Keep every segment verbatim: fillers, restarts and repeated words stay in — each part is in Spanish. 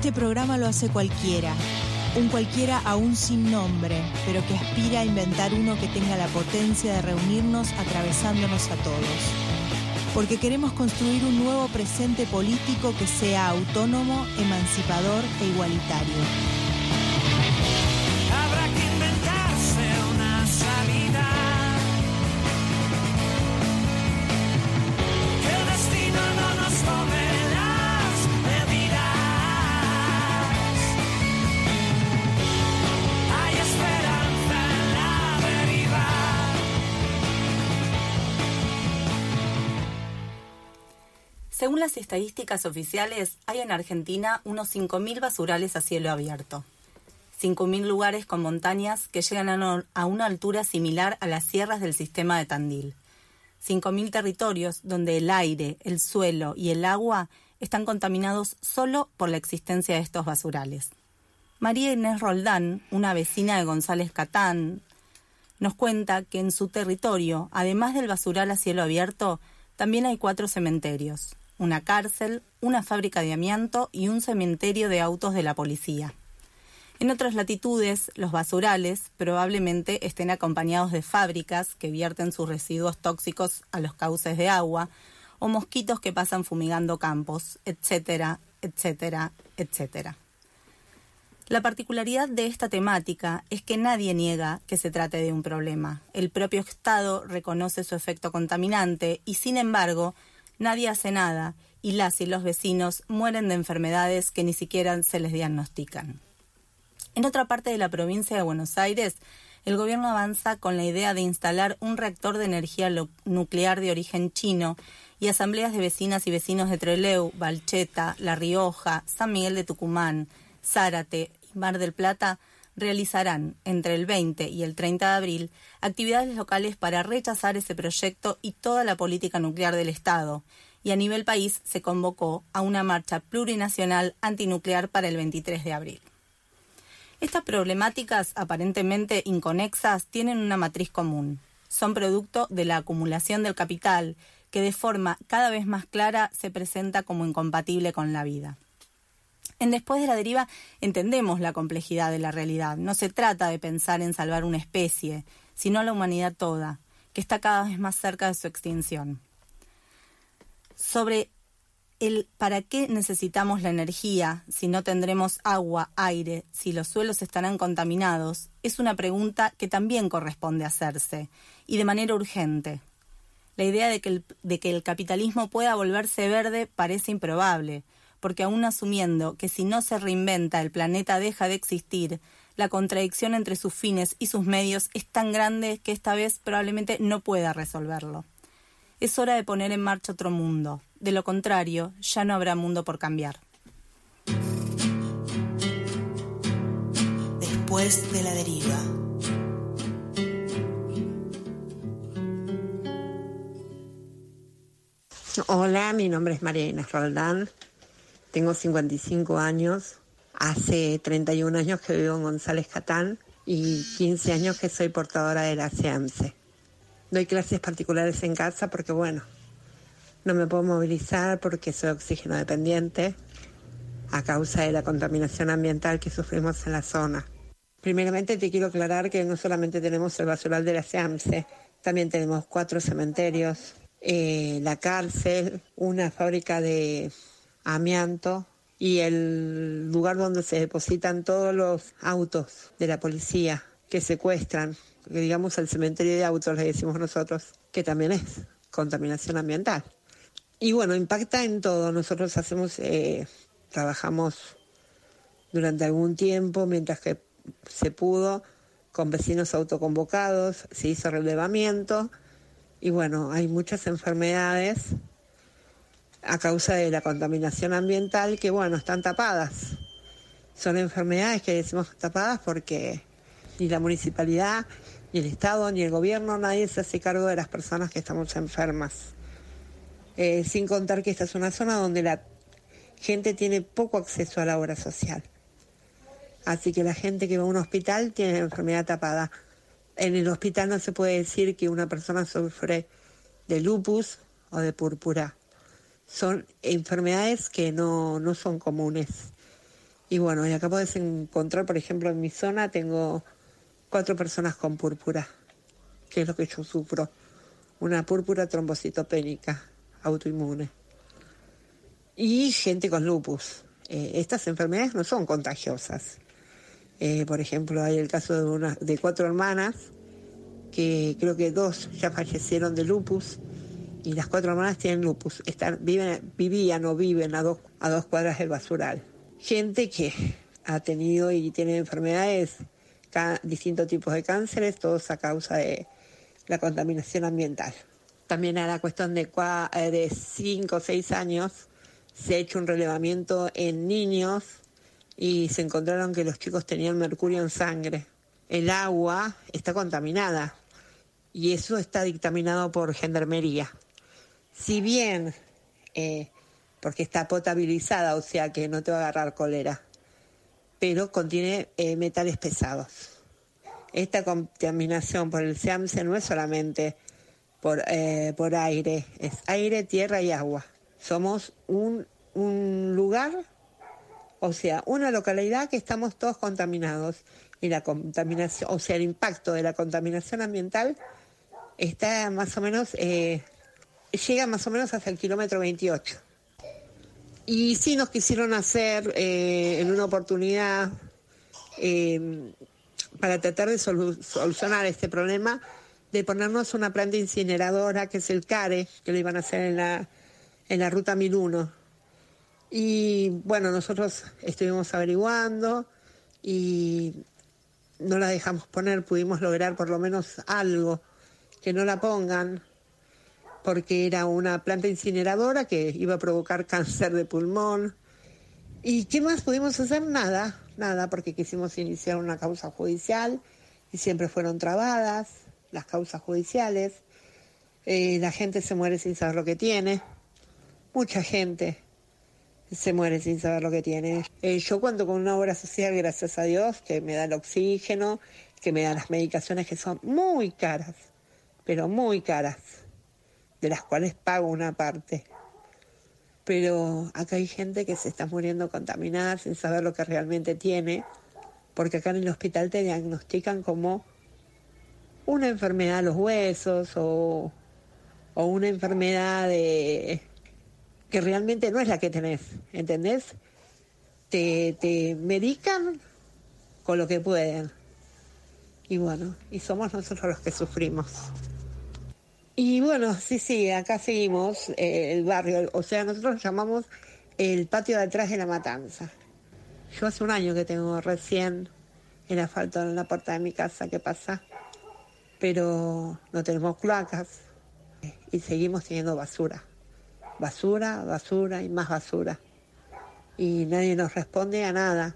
Este programa lo hace cualquiera, un cualquiera aún sin nombre, pero que aspira a inventar uno que tenga la potencia de reunirnos atravesándonos a todos. Porque queremos construir un nuevo presente político que sea autónomo, emancipador e igualitario. Habrá que inventarse una salida. Que el destino no nos tome las medidas. Hay esperanza en la deriva. Según las estadísticas oficiales, hay en Argentina unos cinco mil basurales a cielo abierto. cinco mil lugares con montañas que llegan a, no, a una altura similar a las sierras del sistema de Tandil. cinco mil territorios donde el aire, el suelo y el agua están contaminados solo por la existencia de estos basurales. María Inés Roldán, una vecina de González Catán, nos cuenta que en su territorio, además del basural a cielo abierto, también hay cuatro cementerios, una cárcel, una fábrica de amianto y un cementerio de autos de la policía. En otras latitudes, los basurales probablemente estén acompañados de fábricas que vierten sus residuos tóxicos a los cauces de agua o mosquitos que pasan fumigando campos, etcétera, etcétera, etcétera. La particularidad de esta temática es que nadie niega que se trate de un problema. El propio Estado reconoce su efecto contaminante y, sin embargo, nadie hace nada y las y los vecinos mueren de enfermedades que ni siquiera se les diagnostican. En otra parte de la provincia de Buenos Aires, el gobierno avanza con la idea de instalar un reactor de energía lo- nuclear de origen chino y asambleas de vecinas y vecinos de Trelew, Balcheta, La Rioja, San Miguel de Tucumán, Zárate y Mar del Plata realizarán entre el veinte y el treinta de abril actividades locales para rechazar ese proyecto y toda la política nuclear del Estado. Y a nivel país se convocó a una marcha plurinacional antinuclear para el veintitrés de abril. Estas problemáticas, aparentemente inconexas, tienen una matriz común. Son producto de la acumulación del capital, que de forma cada vez más clara se presenta como incompatible con la vida. En Después de la Deriva entendemos la complejidad de la realidad. No se trata de pensar en salvar una especie, sino a la humanidad toda, que está cada vez más cerca de su extinción. Sobre el para qué necesitamos la energía, si no tendremos agua, aire, si los suelos estarán contaminados, es una pregunta que también corresponde hacerse, y de manera urgente. La idea de que el, de que el capitalismo pueda volverse verde parece improbable, porque aún asumiendo que si no se reinventa el planeta deja de existir, la contradicción entre sus fines y sus medios es tan grande que esta vez probablemente no pueda resolverlo. Es hora de poner en marcha otro mundo. De lo contrario, ya no habrá mundo por cambiar. Después de la Deriva. Hola, mi nombre es María Inés Roldán, tengo cincuenta y cinco años, hace treinta y un años que vivo en González Catán y quince años que soy portadora de la C E A M S E. Doy clases particulares en casa porque, bueno, no me puedo movilizar porque soy oxígeno dependiente a causa de la contaminación ambiental que sufrimos en la zona. Primeramente te quiero aclarar que no solamente tenemos el basural de la C E A M S E, también tenemos cuatro cementerios, eh, la cárcel, una fábrica de amianto y el lugar donde se depositan todos los autos de la policía que secuestran, que digamos el cementerio de autos, le decimos nosotros, que también es contaminación ambiental. Y bueno, impacta en todo. Nosotros hacemos, eh, trabajamos durante algún tiempo, mientras que se pudo, con vecinos autoconvocados, se hizo relevamiento y bueno, hay muchas enfermedades a causa de la contaminación ambiental que, bueno, están tapadas. Son enfermedades que decimos tapadas porque ni la municipalidad, ni el Estado, ni el gobierno, nadie se hace cargo de las personas que estamos enfermas. Eh, sin contar que esta es una zona donde la gente tiene poco acceso a la obra social. Así que la gente que va a un hospital tiene la enfermedad tapada. En el hospital no se puede decir que una persona sufre de lupus o de púrpura. Son enfermedades que no, no son comunes. Y bueno, y acá podés encontrar, por ejemplo, en mi zona tengo cuatro personas con púrpura, que es lo que yo sufro. Una púrpura trombocitopénica autoinmune. Y gente con lupus. Eh, estas enfermedades no son contagiosas. Eh, por ejemplo, hay el caso de, una, de cuatro hermanas, que creo que dos ya fallecieron de lupus, y las cuatro hermanas tienen lupus. Están, viven, vivían o viven a dos, a dos cuadras del basural. Gente que ha tenido y tiene enfermedades, ca- distintos tipos de cánceres, todos a causa de la contaminación ambiental. También a la cuestión de, cua, de cinco o seis años se ha hecho un relevamiento en niños y se encontraron que los chicos tenían mercurio en sangre. El agua está contaminada y eso está dictaminado por Gendarmería. Si bien, eh, porque está potabilizada, o sea que no te va a agarrar cólera, pero contiene eh, metales pesados. Esta contaminación por el SEAMSE no es solamente por, eh, por aire, es aire, tierra y agua. Somos un, un lugar, o sea, una localidad que estamos todos contaminados. Y la contaminación, o sea, el impacto de la contaminación ambiental está más o menos, eh, llega más o menos hasta el kilómetro veintiocho. Y sí nos quisieron hacer eh, en una oportunidad, eh, para tratar de solu- solucionar este problema, de ponernos una planta incineradora, que es el CARE, que lo iban a hacer en la, en la ruta mil uno. Y bueno, nosotros estuvimos averiguando y no la dejamos poner, pudimos lograr por lo menos algo, que no la pongan, porque era una planta incineradora que iba a provocar cáncer de pulmón. ¿Y qué más pudimos hacer? Nada, nada, porque quisimos iniciar una causa judicial y siempre fueron trabadas las causas judiciales. Eh, la gente se muere sin saber lo que tiene, mucha gente se muere sin saber lo que tiene. Eh, yo cuento con una obra social, gracias a Dios, que me da el oxígeno, que me da las medicaciones que son muy caras, pero muy caras, de las cuales pago una parte. Pero acá hay gente que se está muriendo contaminada sin saber lo que realmente tiene, porque acá en el hospital te diagnostican como una enfermedad de los huesos o, o una enfermedad de... que realmente no es la que tenés, ¿entendés? Te, te medican con lo que pueden. Y bueno, y somos nosotros los que sufrimos. Y bueno, sí, sí, acá seguimos, eh, el barrio, o sea, nosotros lo llamamos el patio de atrás de La Matanza. Yo hace un año que tengo recién el asfalto en la puerta de mi casa, ¿qué pasa? Pero no tenemos cloacas y seguimos teniendo basura. Basura, basura y más basura. Y nadie nos responde a nada.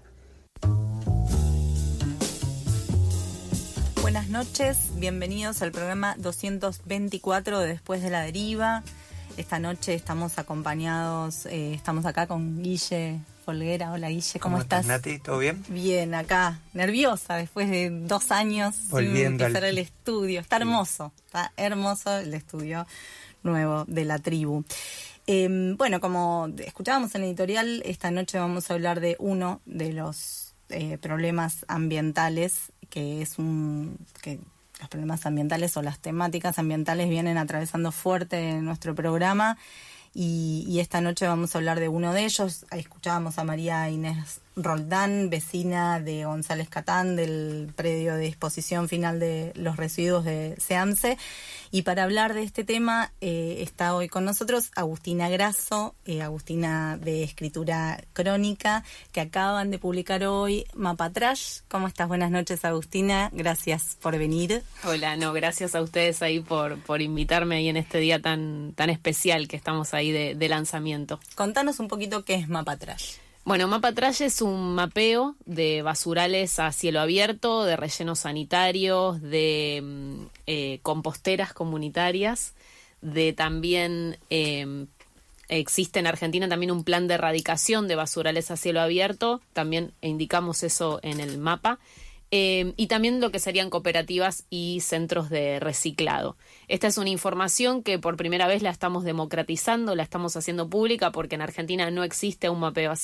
Buenas noches, bienvenidos al programa doscientos veinticuatro de Después de la Deriva. Esta noche estamos acompañados, eh, estamos acá con Guille Folguera. Hola Guille, ¿cómo, ¿Cómo estás? estás, Nati? ¿Todo bien? Bien, acá, nerviosa después de dos años volviendo sin empezar al... el estudio. Está hermoso, está hermoso el estudio nuevo de la tribu. Eh, bueno, como escuchábamos en el editorial, esta noche vamos a hablar de uno de los eh, problemas ambientales, que es un... que los problemas ambientales o las temáticas ambientales vienen atravesando fuerte en nuestro programa y, y esta noche vamos a hablar de uno de ellos. Ahí escuchábamos a María Inés Roldán, vecina de González Catán, del predio de disposición final de los residuos de SEAMSE. Y para hablar de este tema eh, está hoy con nosotros Agustina Grasso, eh, Agustina de Escritura Crónica, que acaban de publicar hoy Mapa Trash. ¿Cómo estás? Buenas noches, Agustina. Gracias por venir. Hola, no, gracias a ustedes ahí por, por invitarme ahí en este día tan, tan especial que estamos ahí de, de lanzamiento. Contanos un poquito qué es Mapa Trash. Bueno, Mapa Trash es un mapeo de basurales a cielo abierto, de rellenos sanitarios, de eh, composteras comunitarias, de también eh, existe en Argentina también un plan de erradicación de basurales a cielo abierto, también indicamos eso en el mapa. Eh, y también lo que serían cooperativas y centros de reciclado. Esta es una información que por primera vez la estamos democratizando, la estamos haciendo pública porque en Argentina no existe un mapeo así.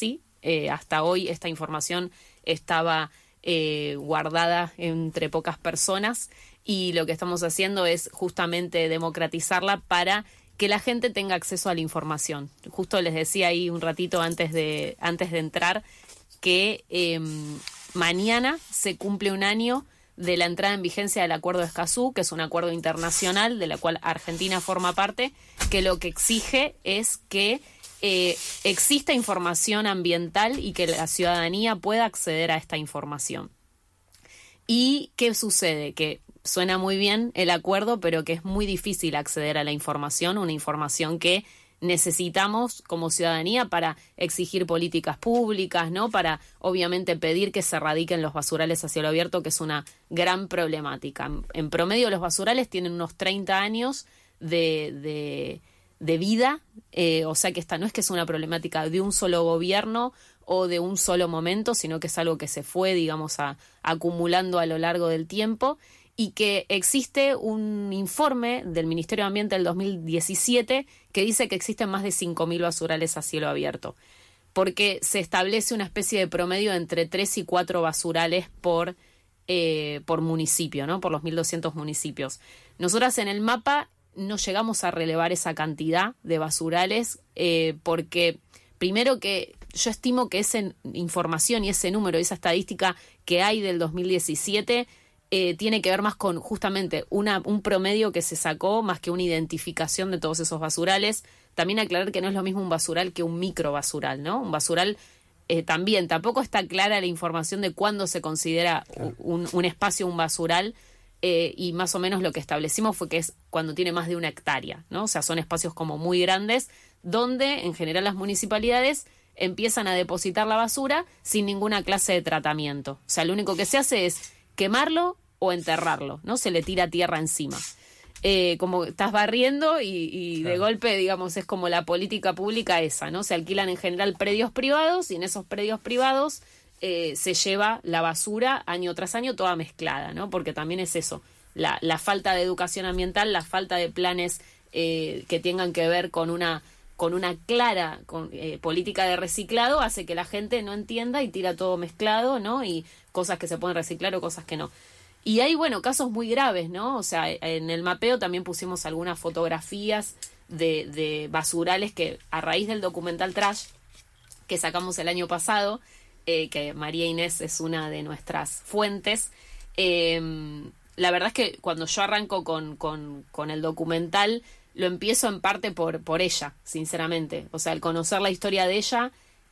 eh, hasta hoy esta información estaba eh, guardada entre pocas personas, y lo que estamos haciendo es justamente democratizarla para que la gente tenga acceso a la información. Justo les decía ahí un ratito antes de, antes de entrar que eh, mañana se cumple un año de la entrada en vigencia del Acuerdo de Escazú, que es un acuerdo internacional de la cual Argentina forma parte, que lo que exige es que eh, exista información ambiental y que la ciudadanía pueda acceder a esta información. ¿Y qué sucede? Que suena muy bien el acuerdo, pero que es muy difícil acceder a la información, una información que necesitamos como ciudadanía para exigir políticas públicas, ¿no? Para, obviamente, pedir que se erradiquen los basurales a cielo abierto, que es una gran problemática. En promedio, los basurales tienen unos treinta años de, de, de vida, eh, o sea que esta no es que es una problemática de un solo gobierno o de un solo momento, sino que es algo que se fue, digamos, a, acumulando a lo largo del tiempo, y que existe un informe del Ministerio de Ambiente del dos mil diecisiete que dice que existen más de cinco mil basurales a cielo abierto, porque se establece una especie de promedio de entre tres y cuatro basurales por, eh, por municipio, ¿no? Por los mil doscientos municipios. Nosotras en el mapa no llegamos a relevar esa cantidad de basurales eh, porque, primero, que yo estimo que esa información y ese número, esa estadística que hay del dos mil diecisiete... Eh, tiene que ver más con justamente una, un promedio que se sacó más que una identificación de todos esos basurales. También aclarar que no es lo mismo un basural que un microbasural, ¿no? Un basural eh, también, tampoco está clara la información de cuándo se considera claro. un, un espacio un basural, eh, y más o menos lo que establecimos fue que es cuando tiene más de una hectárea, ¿no? O sea, son espacios como muy grandes donde en general las municipalidades empiezan a depositar la basura sin ninguna clase de tratamiento. O sea, lo único que se hace es quemarlo o enterrarlo, ¿no? Se le tira tierra encima. Eh, como estás barriendo y, y claro. de golpe, digamos, es como la política pública esa, ¿no? Se alquilan en general predios privados y en esos predios privados eh, se lleva la basura año tras año toda mezclada, ¿no? Porque también es eso, la, la falta de educación ambiental, la falta de planes eh, que tengan que ver con una con una clara con, eh, política de reciclado hace que la gente no entienda y tira todo mezclado, ¿no? Y cosas que se pueden reciclar o cosas que no. Y hay, bueno, casos muy graves, ¿no? O sea, en el mapeo también pusimos algunas fotografías de, de basurales que, a raíz del documental Trash, que sacamos el año pasado, eh, que María Inés es una de nuestras fuentes, eh, la verdad es que cuando yo arranco con, con, con el documental, lo empiezo en parte por, por ella, sinceramente. O sea, al conocer la historia de ella,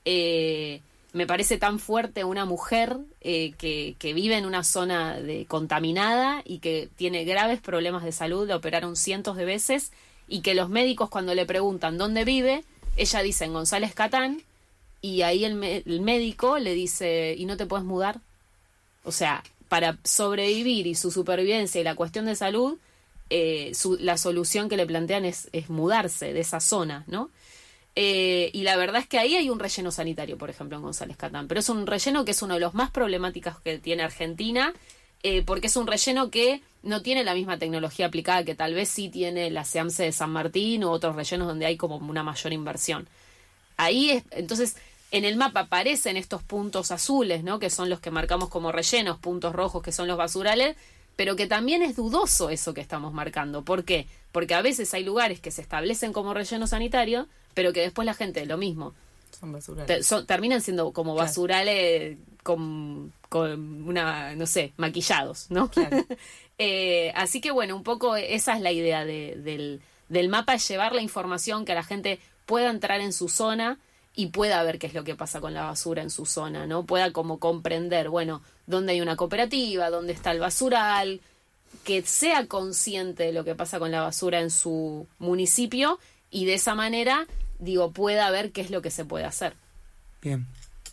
eh, me parece tan fuerte una mujer eh, que, que vive en una zona de, contaminada y que tiene graves problemas de salud, le operaron cientos de veces, y que los médicos cuando le preguntan dónde vive, ella dice en González Catán, y ahí el, me- el médico le dice, ¿y no te puedes mudar? O sea, para sobrevivir y su supervivencia y la cuestión de salud, eh, su, la solución que le plantean es, es mudarse de esa zona, ¿no? Eh, y la verdad es que ahí hay un relleno sanitario, por ejemplo, en González Catán, pero es un relleno que es uno de los más problemáticos que tiene Argentina, eh, porque es un relleno que no tiene la misma tecnología aplicada que tal vez sí tiene la SEAMSE de San Martín u otros rellenos donde hay como una mayor inversión. Ahí es, entonces, en el mapa aparecen estos puntos azules, ¿no? Que son los que marcamos como rellenos, puntos rojos que son los basurales, pero que también es dudoso eso que estamos marcando. ¿Por qué? Porque a veces hay lugares que se establecen como relleno sanitario, pero que después la gente, lo mismo. Son basurales. Te, son, terminan siendo como Claro. basurales con, con una, no sé, maquillados, ¿no? Claro. eh, así que bueno, un poco esa es la idea de, del, del mapa, es llevar la información que la gente pueda entrar en su zona y pueda ver qué es lo que pasa con la basura en su zona, ¿no? Pueda como comprender, bueno, dónde hay una cooperativa, dónde está el basural, que sea consciente de lo que pasa con la basura en su municipio y de esa manera, digo, pueda ver qué es lo que se puede hacer. Bien.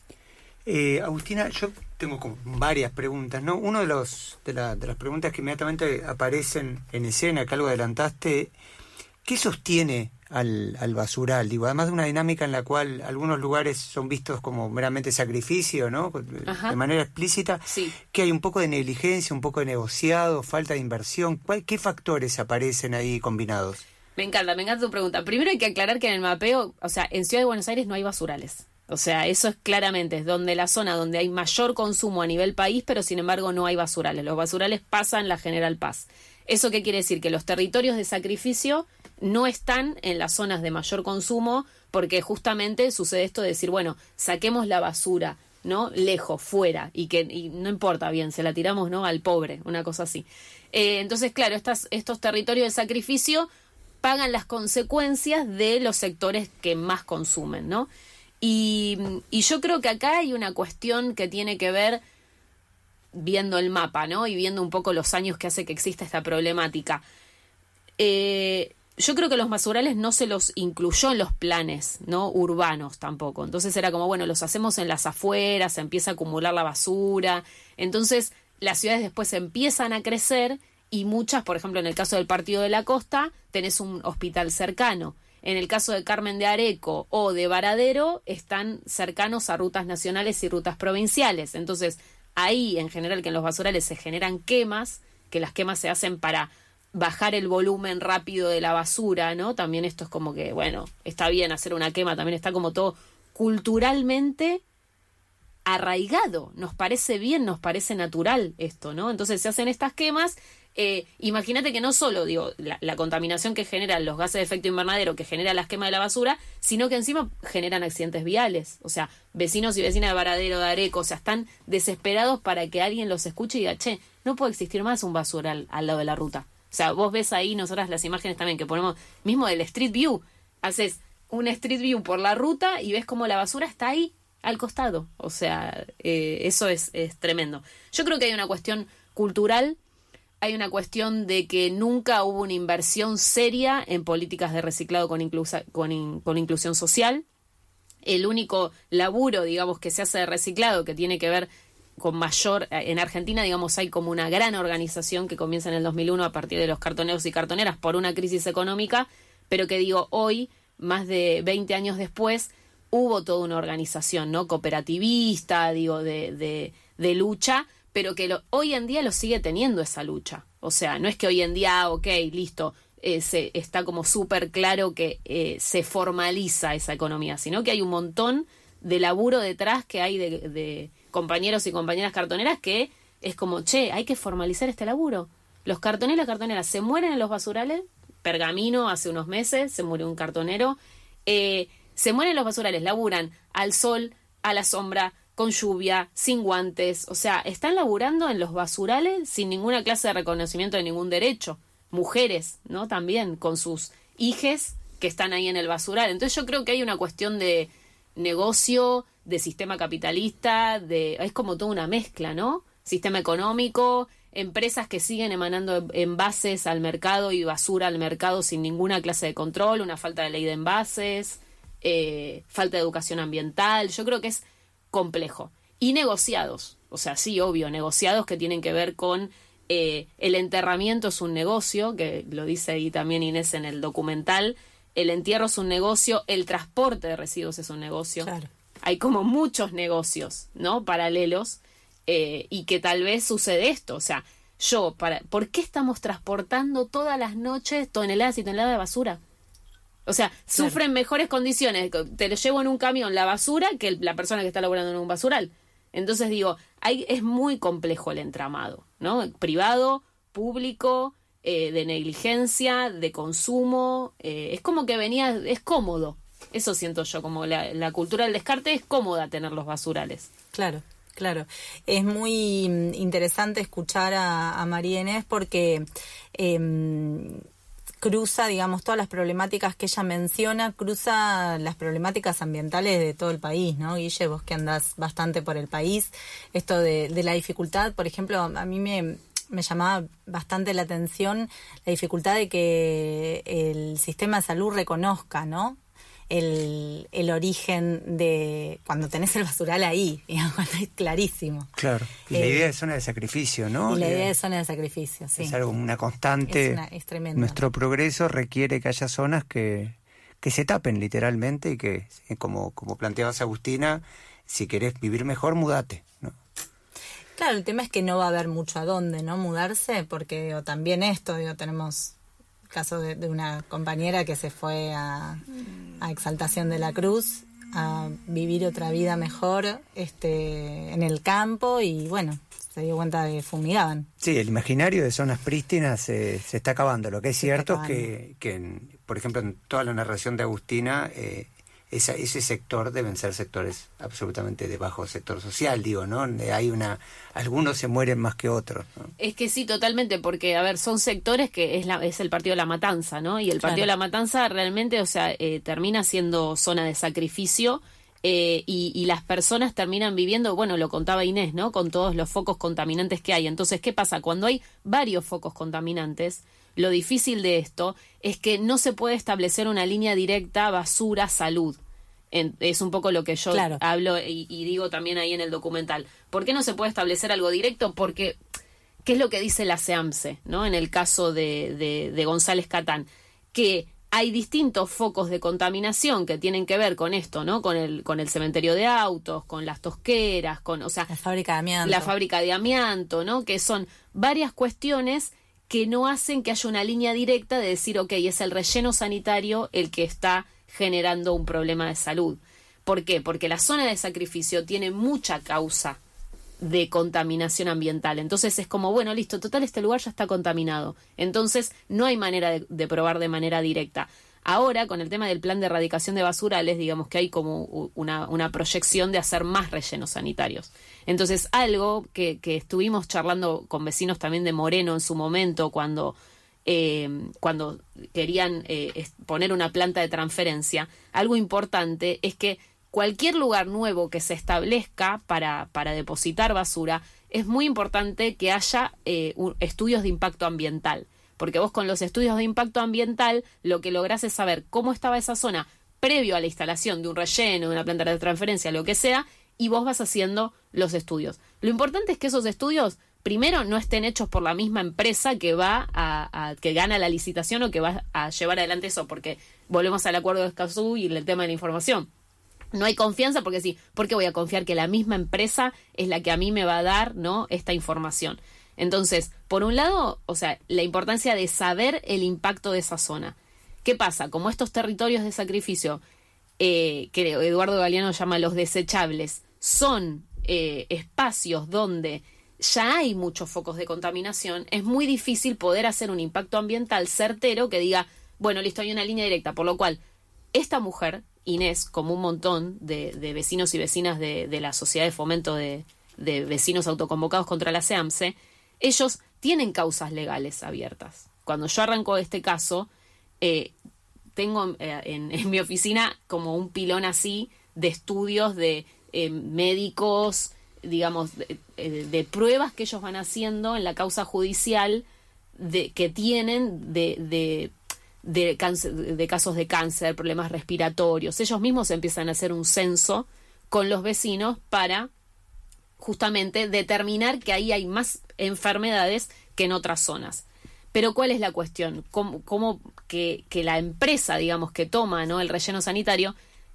Eh, Agustina, yo tengo como varias preguntas, ¿no? Uno de los de, la, de las preguntas que inmediatamente aparecen en escena, que algo adelantaste, ¿qué sostiene al, al basural? Digo, además de una dinámica en la cual algunos lugares son vistos como meramente sacrificio, ¿no? Ajá. De manera explícita, Sí. que hay un poco de negligencia, un poco de negociado, falta de inversión. ¿Cuál, ¿Qué factores aparecen ahí combinados? Me encanta, me encanta tu pregunta. Primero hay que aclarar que en el mapeo, o sea, en Ciudad de Buenos Aires no hay basurales. O sea, eso es claramente, es donde la zona donde hay mayor consumo a nivel país, pero sin embargo no hay basurales. Los basurales pasan la General Paz. ¿Eso qué quiere decir? Que los territorios de sacrificio no están en las zonas de mayor consumo, porque justamente sucede esto de decir, bueno, saquemos la basura, ¿no? Lejos, fuera, y que y no importa bien, se la tiramos, ¿no? Al pobre, una cosa así. Eh, entonces, claro, estas, estos territorios de sacrificio pagan las consecuencias de los sectores que más consumen, ¿no? Y, y yo creo que acá hay una cuestión que tiene que ver, viendo el mapa, ¿no? Y viendo un poco los años que hace que exista esta problemática. Eh, yo creo que los basurales no se los incluyó en los planes, ¿no? Urbanos tampoco. Entonces era como, bueno, los hacemos en las afueras, se empieza a acumular la basura. Entonces las ciudades después empiezan a crecer y muchas, por ejemplo, en el caso del Partido de la Costa, tenés un hospital cercano. En el caso de Carmen de Areco o de Varadero, están cercanos a rutas nacionales y rutas provinciales. Entonces, ahí, en general, que en los basurales se generan quemas, que las quemas se hacen para bajar el volumen rápido de la basura, ¿no? También esto es como que, bueno, está bien hacer una quema, también está como todo culturalmente arraigado. Nos parece bien, nos parece natural esto, ¿no? Entonces se hacen estas quemas. Eh, imagínate que no solo, digo, la, la contaminación que generan los gases de efecto invernadero que genera las quemas de la basura, sino que encima generan accidentes viales. O sea, vecinos y vecinas de Varadero, de Areco, o sea, están desesperados para que alguien los escuche y diga, che, no puede existir más un basural al lado de la ruta. O sea, vos ves ahí, nosotras las imágenes también que ponemos, mismo del Street View, haces un Street View por la ruta y ves como la basura está ahí al costado. O sea, eh, eso es, es tremendo. Yo creo que hay una cuestión cultural. Hay una cuestión de que nunca hubo una inversión seria en políticas de reciclado con, inclusa, con, in, con inclusión social. El único laburo, digamos, que se hace de reciclado, que tiene que ver con mayor... En Argentina, digamos, hay como una gran organización que comienza en el dos mil uno a partir de los cartoneros y cartoneras por una crisis económica, pero que, digo, hoy, más de veinte años después, hubo toda una organización, ¿no? Cooperativista, digo, de, de, de lucha, pero que lo, hoy en día lo sigue teniendo esa lucha. O sea, no es que hoy en día, ok, listo, eh, se, está como súper claro que eh, se formaliza esa economía, sino que hay un montón de laburo detrás que hay de, de compañeros y compañeras cartoneras que es como, che, hay que formalizar este laburo. Los cartoneros y las cartoneras se mueren en los basurales. Pergamino, hace unos meses, se murió un cartonero. Eh, se mueren en los basurales, laburan al sol, a la sombra, con lluvia, sin guantes, o sea, están laburando en los basurales sin ninguna clase de reconocimiento de ningún derecho. Mujeres, ¿no? También, con sus hijes que están ahí en el basural. Entonces yo creo que hay una cuestión de negocio, de sistema capitalista, de es como toda una mezcla, ¿no? Sistema económico, empresas que siguen emanando envases al mercado y basura al mercado sin ninguna clase de control, una falta de ley de envases, eh, falta de educación ambiental. Yo creo que es complejo. Y negociados, o sea, sí, obvio, negociados que tienen que ver con eh, el enterramiento es un negocio, que lo dice ahí también Inés en el documental, el entierro es un negocio, el transporte de residuos es un negocio. Claro. Hay como muchos negocios, ¿no? Paralelos, eh, y que tal vez sucede esto, o sea, yo, para, ¿por qué estamos transportando todas las noches toneladas y toneladas de basura? O sea, claro, sufren mejores condiciones, te lo llevo en un camión la basura que el, la persona que está laburando en un basural. Entonces digo, hay, es muy complejo el entramado, ¿no? Privado, público, eh, de negligencia, de consumo, eh, es como que venía, es cómodo. Eso siento yo, como la, la cultura del descarte es cómoda tener los basurales. Claro, claro. Es muy interesante escuchar a, a María Inés porque... Eh, cruza, digamos, todas las problemáticas que ella menciona, cruza las problemáticas ambientales de todo el país, ¿no? Guille, vos que andás bastante por el país, esto de, de la dificultad, por ejemplo, a mí me, me llamaba bastante la atención la dificultad de que el sistema de salud reconozca, ¿no? El, el origen de cuando tenés el basural ahí, digamos, cuando es clarísimo. Claro, y eh, la idea de zona de sacrificio, ¿no? Y la que idea de zona de sacrificio, sí. Es algo, una constante. Es, una, es tremendo. Nuestro progreso requiere que haya zonas que, que se tapen literalmente y que, como, como planteabas, Agustina, si querés vivir mejor, mudate, ¿no? Claro, el tema es que no va a haber mucho a dónde, ¿no? Mudarse, porque o también esto, digo, tenemos... caso de, de una compañera que se fue a, a Exaltación de la Cruz a vivir otra vida mejor este, en el campo y bueno, se dio cuenta de que fumigaban. Sí, el imaginario de zonas prístinas eh, se está acabando. Lo que es Se cierto es está que, que en, por ejemplo, en toda la narración de Agustina, eh, esa, ese sector deben ser sectores absolutamente de bajo sector social, digo, ¿no? Hay una, algunos se mueren más que otros, ¿no? Es que sí, totalmente, porque, a ver, son sectores que es, la, es el Partido de la Matanza, ¿no? Y el Partido Claro. de la Matanza realmente, o sea, eh, termina siendo zona de sacrificio. Eh, y, y las personas terminan viviendo, bueno, lo contaba Inés, ¿no? Con todos los focos contaminantes que hay. Entonces, ¿qué pasa? Cuando hay varios focos contaminantes, lo difícil de esto es que no se puede establecer una línea directa basura-salud. En, es un poco lo que yo Claro. hablo y, y digo también ahí en el documental. ¿Por qué no se puede establecer algo directo? Porque, ¿qué es lo que dice la SEAMSE, ¿no? En el caso de, de, de González Catán, que hay distintos focos de contaminación que tienen que ver con esto, ¿no? Con el, con el cementerio de autos, con las tosqueras, con, o sea, La fábrica de amianto. la fábrica de amianto, ¿no? Que son varias cuestiones que no hacen que haya una línea directa de decir, ok, es el relleno sanitario el que está generando un problema de salud. ¿Por qué? Porque la zona de sacrificio tiene mucha causa de contaminación ambiental. Entonces es como, bueno, listo, total, este lugar ya está contaminado. Entonces no hay manera de, de probar de manera directa. Ahora, con el tema del plan de erradicación de basurales, digamos que hay como una, una proyección de hacer más rellenos sanitarios. Entonces, algo que, que estuvimos charlando con vecinos también de Moreno en su momento, cuando, eh, cuando querían eh, poner una planta de transferencia, algo importante es que cualquier lugar nuevo que se establezca para, para depositar basura, es muy importante que haya eh, un, estudios de impacto ambiental. Porque vos con los estudios de impacto ambiental lo que lográs es saber cómo estaba esa zona previo a la instalación de un relleno, de una planta de transferencia, lo que sea, y vos vas haciendo los estudios. Lo importante es que esos estudios, primero, no estén hechos por la misma empresa que va a, a que gana la licitación o que va a llevar adelante eso, porque volvemos al acuerdo de Escazú y el tema de la información. No hay confianza porque sí, ¿por qué voy a confiar que la misma empresa es la que a mí me va a dar, ¿no?, esta información? Entonces, por un lado, o sea, la importancia de saber el impacto de esa zona. ¿Qué pasa? Como estos territorios de sacrificio, eh, que Eduardo Galeano llama los desechables, son eh, espacios donde ya hay muchos focos de contaminación, es muy difícil poder hacer un impacto ambiental certero que diga, bueno, listo, hay una línea directa, por lo cual esta mujer, Inés, como un montón de, de vecinos y vecinas de, de la Sociedad de Fomento de, de Vecinos Autoconvocados contra la SEAMSE, ellos tienen causas legales abiertas. Cuando yo arranco este caso, eh, tengo eh, en, en mi oficina como un pilón así de estudios de eh, médicos, digamos, de, de pruebas que ellos van haciendo en la causa judicial de, que tienen de, de, de, cáncer, de casos de cáncer, problemas respiratorios. Ellos mismos empiezan a hacer un censo con los vecinos para justamente determinar que ahí hay más enfermedades que en otras zonas. Pero ¿cuál es la cuestión? ¿Cómo, cómo que, que la empresa, digamos, que toma, ¿no?, el relleno sanitario,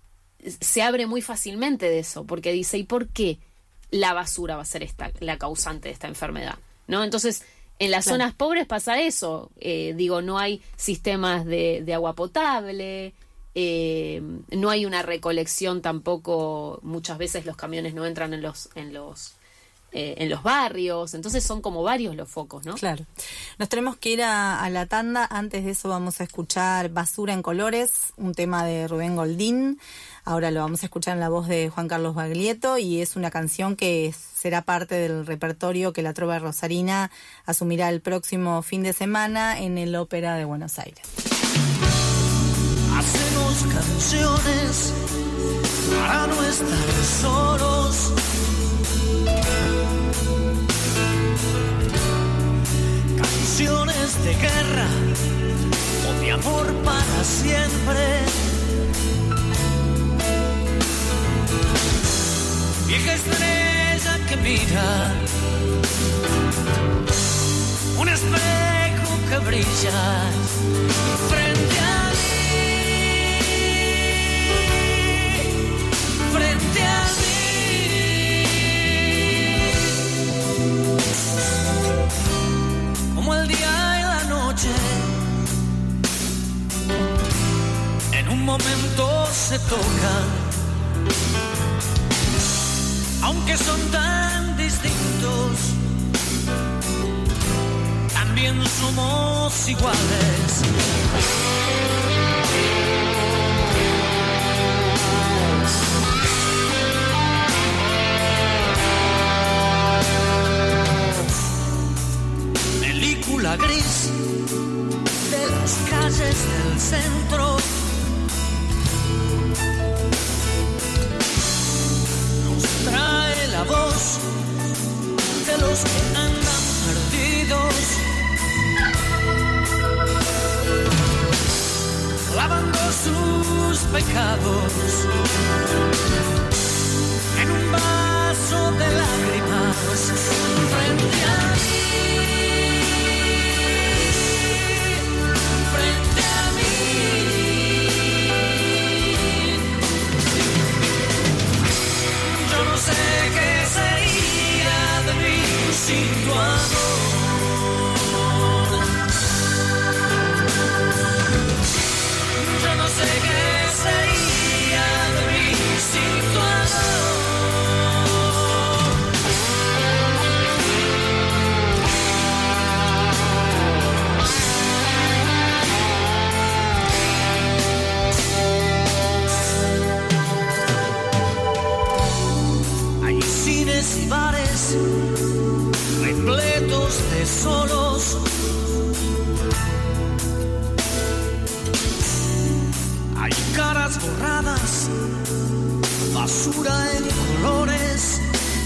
se abre muy fácilmente de eso? Porque dice, ¿y por qué la basura va a ser esta, la causante de esta enfermedad? ¿No? Entonces, en las Claro. zonas pobres pasa eso. Eh, digo, no hay sistemas de, de agua potable, eh, no hay una recolección tampoco, muchas veces los camiones no entran en los en los eh, en los barrios, entonces son como varios los focos, ¿no? Claro. Nos tenemos que ir a, a la tanda. Antes de eso vamos a escuchar Basura en Colores, un tema de Rubén Goldín. Ahora lo vamos a escuchar en la voz de Juan Carlos Baglietto y es una canción que será parte del repertorio que la Trova Rosarina asumirá el próximo fin de semana en el Ópera de Buenos Aires. Hacemos canciones para no estar solos. Canciones de guerra o de amor para siempre. Vieja estrella que mira, un espejo que brilla frente a mí, frente a mí, como el día y la noche, en un momento se tocan aunque son tan distintos, también somos iguales. Película gris de las calles del centro, nos trae la voz de los que andan perdidos, lavando sus pecados en un vaso de lágrimas frente a mí. No sé qué sería de mí sin tu amor. Yo no sé qué sería de mí sin tu amor. Hay cines y bares repletos de solos, hay caras borradas, basura en colores,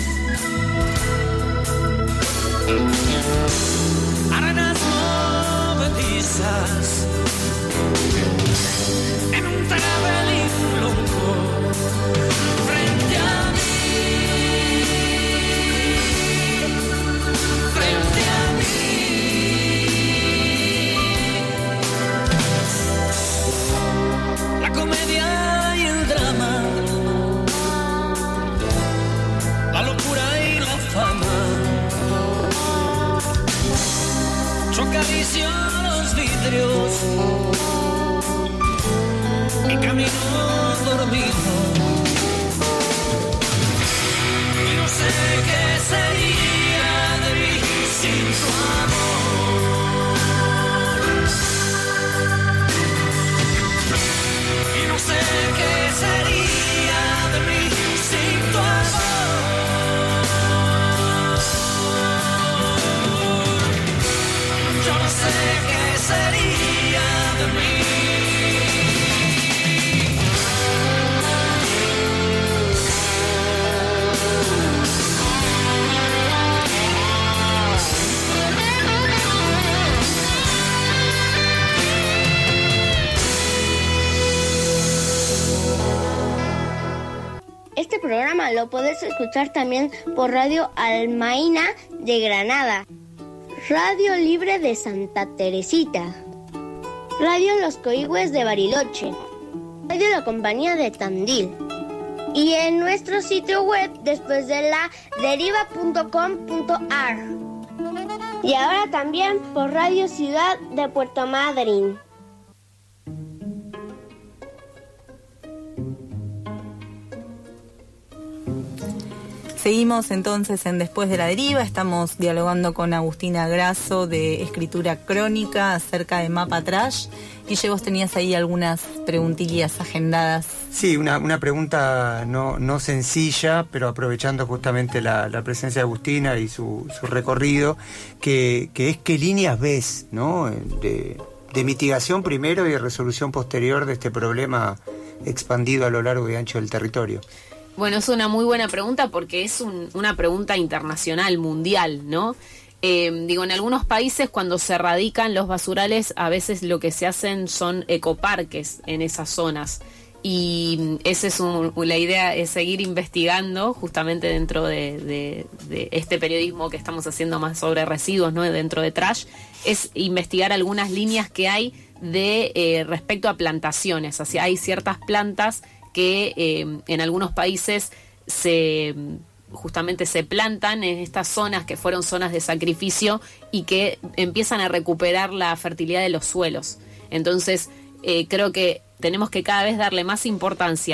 arenas movedizas en un travelling loco frente a mí. La comedia y el drama, la locura y la fama. Yo acaricio los vidrios y camino dormido. Y no sé qué sería de mí sin tu amor. Y no sé qué sería de mí sin tu amor. Yo no sé qué sería de mí. Este programa lo puedes escuchar también por Radio Almaina de Granada, Radio Libre de Santa Teresita, Radio Los Coigües de Bariloche, Radio La Compañía de Tandil y en nuestro sitio web después de la deriva punto com punto a r. Y ahora también por Radio Ciudad de Puerto Madryn. Seguimos entonces en Después de la Deriva, estamos dialogando con Agustina Grasso de Escritura Crónica acerca de Mapa Trash. Guille, vos tenías ahí algunas preguntillas agendadas. Sí, una, una pregunta no, no sencilla, pero aprovechando justamente la, la presencia de Agustina y su, su recorrido, que, que es qué líneas ves, ¿no? de, de mitigación primero y de resolución posterior de este problema expandido a lo largo y ancho del territorio. Bueno, es una muy buena pregunta porque es un, una pregunta internacional, mundial, ¿no? Eh, digo, en algunos países cuando se erradican los basurales, a veces lo que se hacen son ecoparques en esas zonas. Y esa es un, la idea, es seguir investigando justamente dentro de, de, de este periodismo que estamos haciendo más sobre residuos, ¿no? Dentro de Trash, es investigar algunas líneas que hay de eh, respecto a plantaciones. O sea, hay ciertas plantas que eh, en algunos países se justamente se plantan en estas zonas que fueron zonas de sacrificio y que empiezan a recuperar la fertilidad de los suelos. Entonces, eh, creo que tenemos que cada vez darle más importancia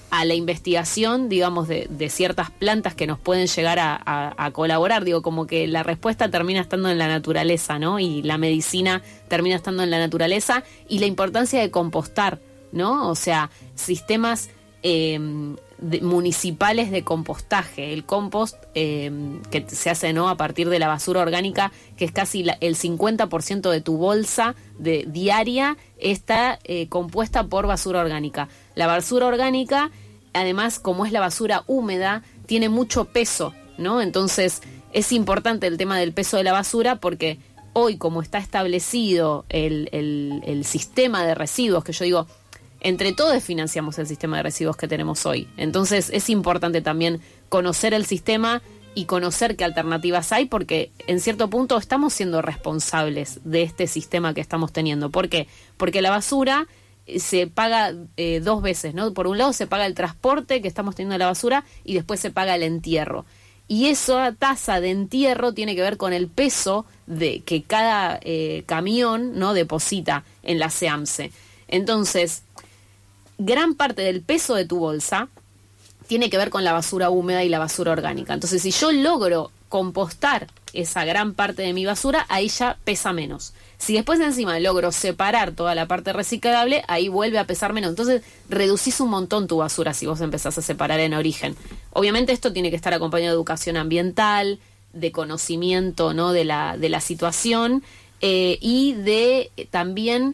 a la investigación, digamos, de, de ciertas plantas que nos pueden llegar a, a, a colaborar. Digo, como que la respuesta termina estando en la naturaleza, ¿no? Y la medicina termina estando en la naturaleza, y la importancia de compostar, ¿no? O sea, sistemas eh, de, municipales de compostaje. El compost eh, que se hace, ¿no?, a partir de la basura orgánica, que es casi la, el cincuenta por ciento de tu bolsa de, diaria está eh, compuesta por basura orgánica. La basura orgánica, además, como es la basura húmeda, tiene mucho peso, ¿no? Entonces, es importante el tema del peso de la basura, porque hoy, como está establecido el, el, el sistema de residuos, que yo digo, entre todos financiamos el sistema de residuos que tenemos hoy. Entonces, es importante también conocer el sistema y conocer qué alternativas hay, porque en cierto punto estamos siendo responsables de este sistema que estamos teniendo. ¿Por qué? Porque la basura se paga eh, dos veces, ¿no? Por un lado se paga el transporte que estamos teniendo de la basura, y después se paga el entierro. Y esa tasa de entierro tiene que ver con el peso de que cada eh, camión, ¿no?, deposita en la SEAMSE. Entonces, gran parte del peso de tu bolsa tiene que ver con la basura húmeda y la basura orgánica. Entonces, si yo logro compostar esa gran parte de mi basura, ahí ya pesa menos. Si después encima logro separar toda la parte reciclable, ahí vuelve a pesar menos. Entonces reducís un montón tu basura si vos empezás a separar en origen. Obviamente esto tiene que estar acompañado de educación ambiental, de conocimiento, ¿no?, de la, de la situación, eh, y de eh, también,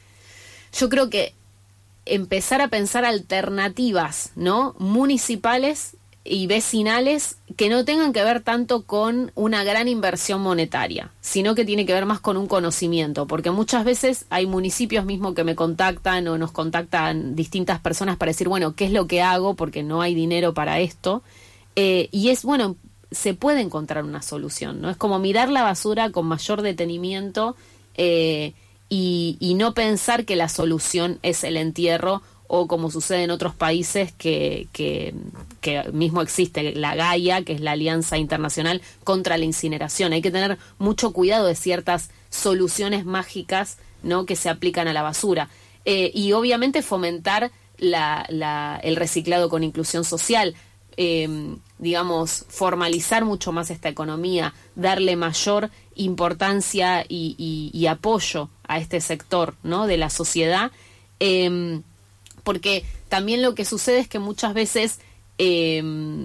yo creo que empezar a pensar alternativas, ¿no?, municipales y vecinales, que no tengan que ver tanto con una gran inversión monetaria, sino que tiene que ver más con un conocimiento, porque muchas veces hay municipios mismos que me contactan o nos contactan distintas personas para decir, bueno, ¿qué es lo que hago? Porque no hay dinero para esto, eh, y es, bueno, se puede encontrar una solución, ¿no? Es como mirar la basura con mayor detenimiento, eh, y, y no pensar que la solución es el entierro, o como sucede en otros países que, que, que mismo existe la Gaia, que es la Alianza Internacional contra la Incineración. Hay que tener mucho cuidado de ciertas soluciones mágicas, ¿no?, que se aplican a la basura. Eh, y obviamente fomentar la, la, el reciclado con inclusión social, eh, digamos, formalizar mucho más esta economía, darle mayor importancia y, y, y apoyo a este sector, ¿no?, de la sociedad, eh, porque también lo que sucede es que muchas veces eh,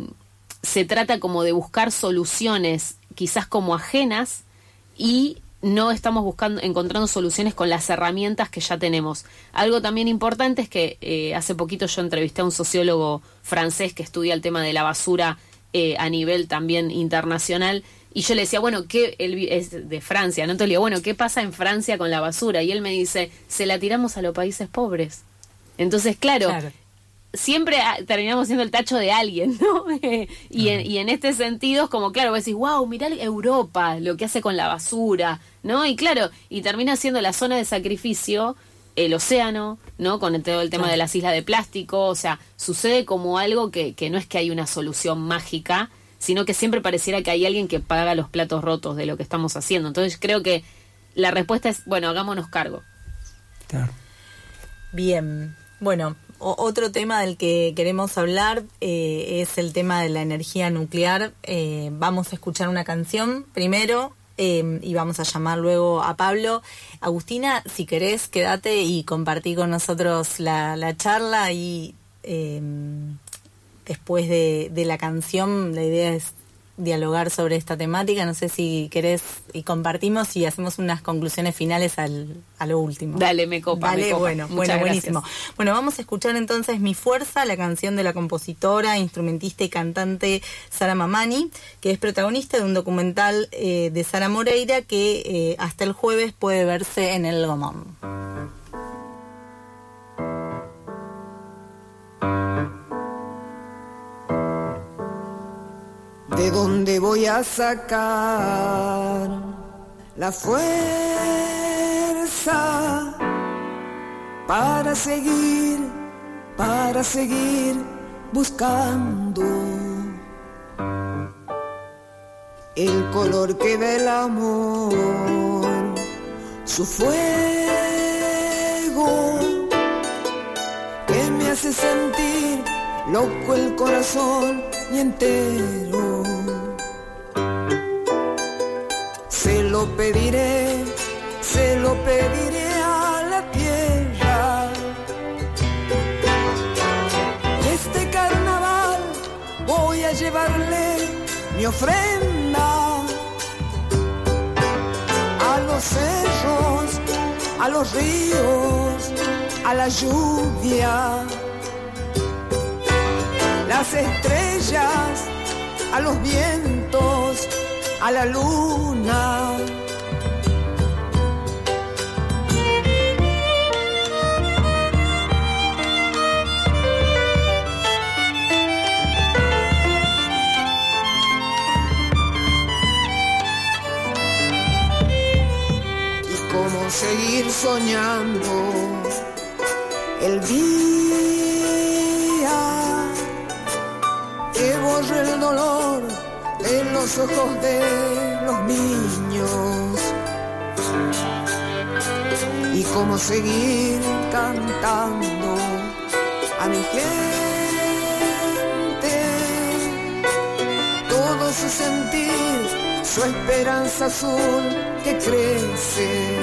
se trata como de buscar soluciones quizás como ajenas, y no estamos buscando encontrando soluciones con las herramientas que ya tenemos. Algo también importante es que eh, hace poquito yo entrevisté a un sociólogo francés que estudia el tema de la basura eh, a nivel también internacional, y yo le decía, bueno, ¿qué? Él es de Francia, ¿no? Entonces le digo, bueno, ¿qué pasa en Francia con la basura? Y él me dice, se la tiramos a los países pobres. Entonces, claro, claro. siempre a, terminamos siendo el tacho de alguien, ¿no? y, en, y en este sentido es como, claro, vos decís, wow, mirá Europa, lo que hace con la basura, ¿no? Y claro, y termina siendo la zona de sacrificio el océano, ¿no? Con el, todo el tema claro. de las islas de plástico, o sea, sucede como algo que, que no es que hay una solución mágica, sino que siempre pareciera que hay alguien que paga los platos rotos de lo que estamos haciendo. Entonces creo que la respuesta es, bueno, hagámonos cargo. Claro. Bien. Bueno, o- otro tema del que queremos hablar eh, es el tema de la energía nuclear. Eh, vamos a escuchar una canción primero eh, y vamos a llamar luego a Pablo. Agustina, si querés, quédate y compartí con nosotros la, la charla, y eh, después de, de la canción la idea es dialogar sobre esta temática. No sé si querés y compartimos y hacemos unas conclusiones finales al, a lo último. Dale, me copa, Dale, me copa. bueno, Muchas bueno, gracias. buenísimo. Bueno, vamos a escuchar entonces Mi Fuerza, la canción de la compositora, instrumentista y cantante Sara Mamani, que es protagonista de un documental eh, de Sara Moreira que eh, hasta el jueves puede verse en El Gomón. ¿De dónde voy a sacar la fuerza para seguir, para seguir buscando el color que da el amor, su fuego que me hace sentir loco el corazón y entero. Se lo pediré, se lo pediré a la tierra. Este carnaval voy a llevarle mi ofrenda a los cerros, a los ríos, a la lluvia, las estrellas, a los vientos, a la luna. Y cómo seguir soñando el día que borre el dolor en los ojos de los niños. Y cómo seguir cantando a mi gente todo su sentir, su esperanza azul que crece.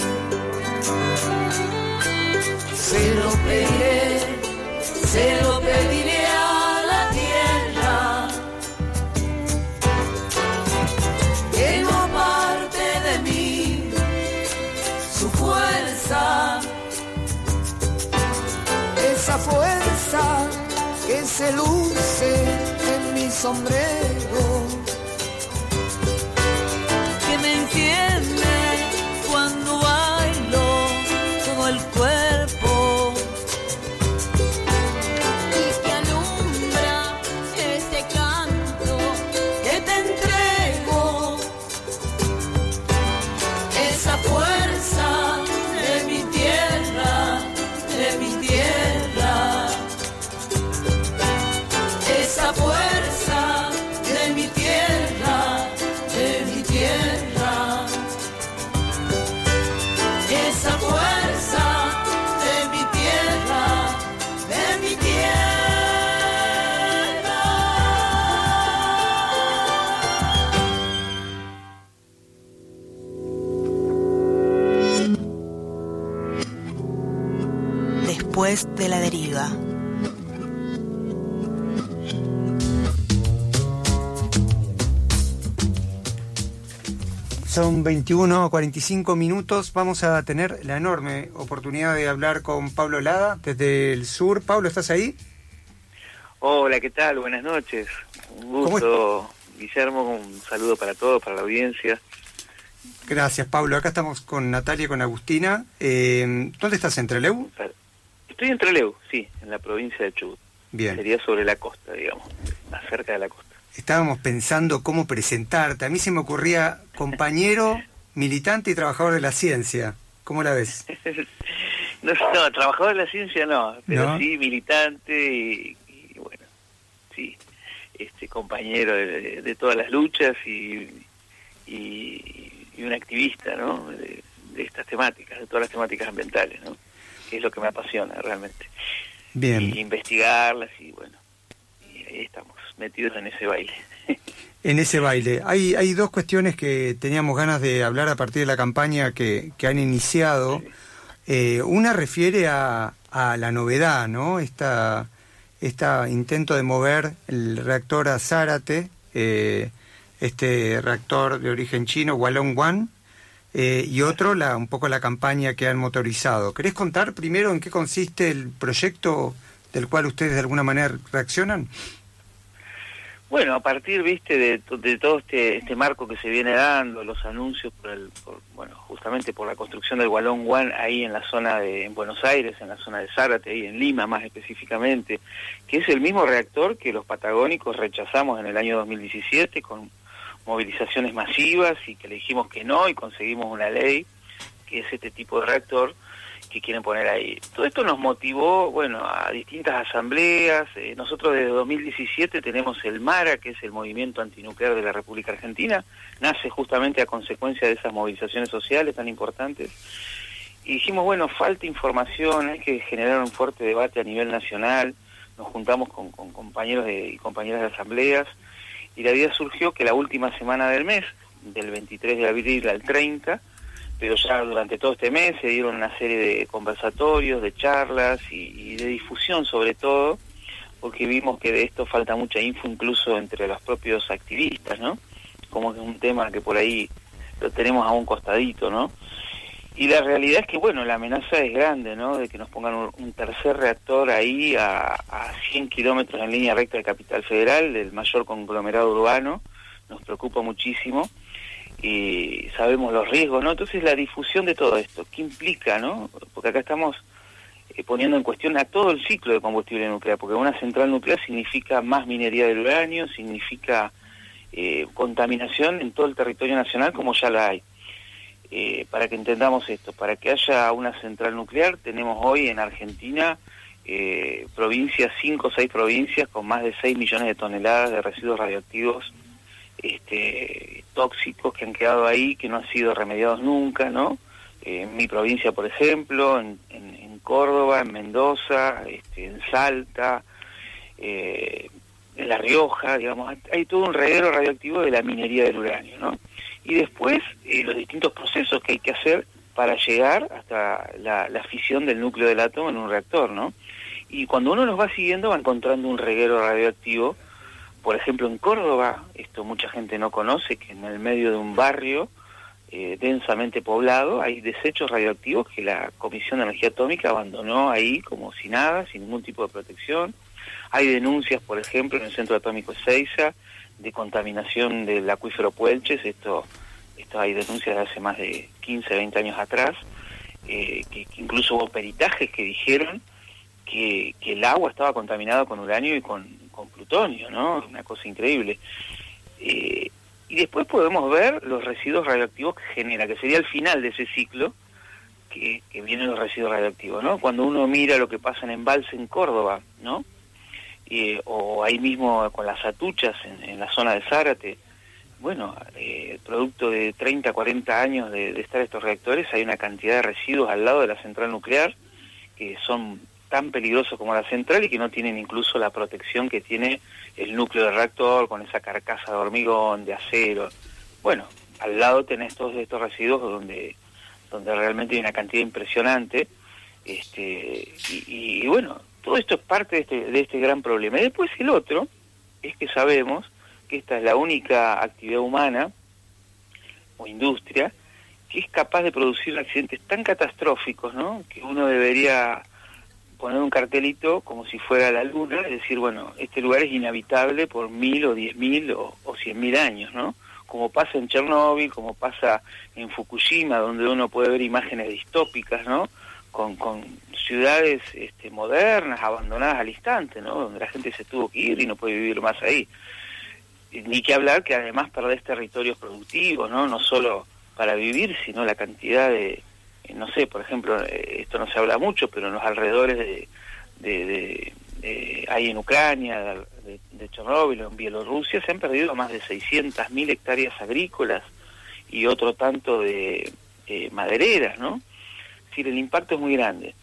Se lo pediré, se lo pediré a la tierra, que no aparte de mí su fuerza, esa fuerza que se luce en mi sombrero, que me entiende cuando bailo todo el cuerpo y que alumbra este canto que te entrego, esa fuerza de mi tierra, de mi tierra, esa fuerza de mi tierra, de mi tierra, esa fuerza de mi tierra, de mi tierra. Después de la deriva. Son veintiuno a cuarenta y cinco minutos. Vamos a tener la enorme oportunidad de hablar con Pablo Lada desde el sur. Pablo, ¿estás ahí? Hola, ¿qué tal? Buenas noches. Un gusto, Guillermo. Un saludo para todos, para la audiencia. Gracias, Pablo. Acá estamos con Natalia y con Agustina. Eh, ¿Dónde estás? ¿En Trelew? Estoy en Trelew, sí, en la provincia de Chubut. Bien. Sería sobre la costa, digamos, más cerca de la costa. Estábamos pensando cómo presentarte. A mí se me ocurría compañero, militante y trabajador de la ciencia. ¿Cómo la ves? no, no, trabajador de la ciencia no, pero ¿No? sí militante y, y bueno, sí, este compañero de, de todas las luchas y, y, y un activista, ¿no? De, de estas temáticas, de todas las temáticas ambientales, ¿no? Que es lo que me apasiona realmente. Bien. Y investigarlas y bueno, y ahí estamos metidos en ese baile. En ese baile. Hay, hay dos cuestiones que teníamos ganas de hablar a partir de la campaña que, que han iniciado. Sí. Eh, una refiere a, a la novedad, ¿no? Esta, esta intento de mover el reactor a Zárate, eh, este reactor de origen chino, Hualong One, eh, y otro, la, un poco la campaña que han motorizado. ¿Querés contar primero en qué consiste el proyecto del cual ustedes de alguna manera reaccionan? Bueno, a partir, viste, de, de todo este este marco que se viene dando, los anuncios por el, por, bueno, justamente por la construcción del Hualong One ahí en la zona de en Buenos Aires, en la zona de Zárate, ahí en Lima más específicamente, que es el mismo reactor que los patagónicos rechazamos en el año dos mil diecisiete con movilizaciones masivas y que le dijimos que no y conseguimos una ley que es este tipo de reactor que quieren poner ahí. Todo esto nos motivó, bueno, a distintas asambleas. Eh, nosotros desde dos mil diecisiete tenemos el MARA, que es el Movimiento Antinuclear de la República Argentina, nace justamente a consecuencia de esas movilizaciones sociales tan importantes. Y dijimos, bueno, falta información, hay que generar un fuerte debate a nivel nacional nos juntamos con, con compañeros de, y compañeras de asambleas, y la idea surgió que la última semana del mes, del veintitrés de abril al treinta, pero ya durante todo este mes se dieron una serie de conversatorios, de charlas y, y de difusión sobre todo, porque vimos que de esto falta mucha info incluso entre los propios activistas, ¿no? Como que es un tema que por ahí lo tenemos a un costadito, ¿no? Y la realidad es que, bueno, la amenaza es grande, ¿no? De que nos pongan un, un tercer reactor ahí a, a cien kilómetros en línea recta de Capital Federal, del mayor conglomerado urbano, nos preocupa muchísimo y sabemos los riesgos, ¿no? Entonces la difusión de todo esto, ¿qué implica, no? Porque acá estamos eh, poniendo en cuestión a todo el ciclo de combustible nuclear, porque una central nuclear significa más minería del uranio, significa eh, contaminación en todo el territorio nacional como ya la hay. Eh, para que entendamos esto, para que haya una central nuclear, tenemos hoy en Argentina eh, provincias, cinco o seis provincias con más de seis millones de toneladas de residuos radioactivos este, tóxicos que han quedado ahí, que no han sido remediados nunca, ¿no? Eh, en mi provincia, por ejemplo, en, en, en Córdoba, en Mendoza, este, en Salta, eh, en La Rioja, digamos, hay todo un reguero radioactivo de la minería del uranio, ¿no? Y después eh, los distintos procesos que hay que hacer para llegar hasta la, la fisión del núcleo del átomo en un reactor, ¿no? Y cuando uno los va siguiendo va encontrando un reguero radioactivo. Por ejemplo, en Córdoba, esto mucha gente no conoce, que en el medio de un barrio eh, densamente poblado hay desechos radioactivos que la Comisión de Energía Atómica abandonó ahí como si nada, sin ningún tipo de protección. Hay denuncias, por ejemplo, en el Centro Atómico Ezeiza, de contaminación del acuífero Puelches. Esto, esto hay denuncias de hace más de quince, veinte años atrás, eh, que, que incluso hubo peritajes que dijeron que, que el agua estaba contaminada con uranio y con, con plutonio, ¿no? Una cosa increíble. Eh, y después podemos ver los residuos radioactivos que genera, que sería el final de ese ciclo, que, que vienen los residuos radioactivos, ¿no? Cuando uno mira lo que pasa en Embalse en Córdoba, ¿no? Eh, o ahí mismo con las atuchas en, en la zona de Zárate, bueno, eh, producto de treinta, cuarenta años de, de estar estos reactores, hay una cantidad de residuos al lado de la central nuclear que son tan peligrosos como la central y que no tienen incluso la protección que tiene el núcleo del reactor, con esa carcasa de hormigón, de acero. Bueno, al lado tenés todos estos residuos donde, donde realmente hay una cantidad impresionante, este, y, y bueno, todo esto es parte de este, de este gran problema. Y después el otro es que sabemos que esta es la única actividad humana o industria que es capaz de producir accidentes tan catastróficos, ¿no? Que uno debería poner un cartelito como si fuera la luna, es decir, bueno, este lugar es inhabitable por mil o diez mil o, o cien mil años, ¿no? Como pasa en Chernóbil, como pasa en Fukushima, donde uno puede ver imágenes distópicas, ¿no? Con, con ciudades este, modernas, abandonadas al instante, ¿no? Donde la gente se tuvo que ir y no puede vivir más ahí. Ni que hablar que además perdés territorios productivos, ¿no? No solo para vivir, sino la cantidad de, no sé, por ejemplo, esto no se habla mucho, pero en los alrededores de, de, de, de hay en Ucrania, de, de Chernóbil, en Bielorrusia, se han perdido más de seiscientas mil hectáreas agrícolas y otro tanto de eh, madereras, ¿no? Es decir, el impacto es muy grande.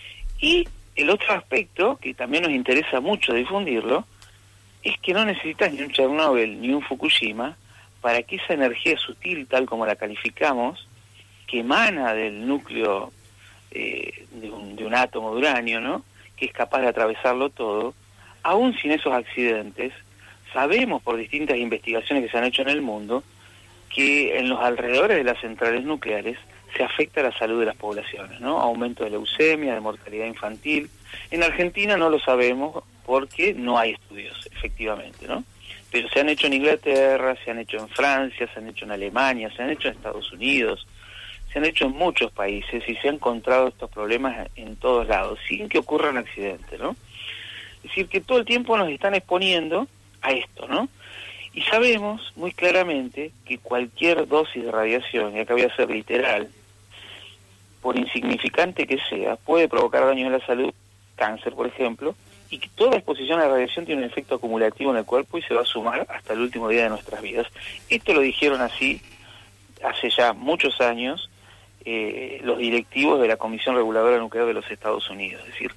Y el otro aspecto, que también nos interesa mucho difundirlo, es que no necesitas ni un Chernóbil ni un Fukushima para que esa energía sutil, tal como la calificamos, que emana del núcleo eh, de, un, de un átomo de uranio, ¿no? Que es capaz de atravesarlo todo, aún sin esos accidentes, sabemos por distintas investigaciones que se han hecho en el mundo, que en los alrededores de las centrales nucleares se afecta la salud de las poblaciones, ¿no? Aumento de leucemia, de mortalidad infantil. En Argentina no lo sabemos porque no hay estudios, efectivamente, ¿no? Pero se han hecho en Inglaterra, se han hecho en Francia, se han hecho en Alemania, se han hecho en Estados Unidos, se han hecho en muchos países y se han encontrado estos problemas en todos lados, sin que ocurra un accidente, ¿no? Es decir, que todo el tiempo nos están exponiendo a esto, ¿no? Y sabemos muy claramente que cualquier dosis de radiación, y acá voy a ser literal, por insignificante que sea, puede provocar daño en la salud, cáncer, por ejemplo, y que toda exposición a la radiación tiene un efecto acumulativo en el cuerpo y se va a sumar hasta el último día de nuestras vidas. Esto lo dijeron así hace ya muchos años eh, los directivos de la Comisión Reguladora Nuclear de los Estados Unidos. Es decir,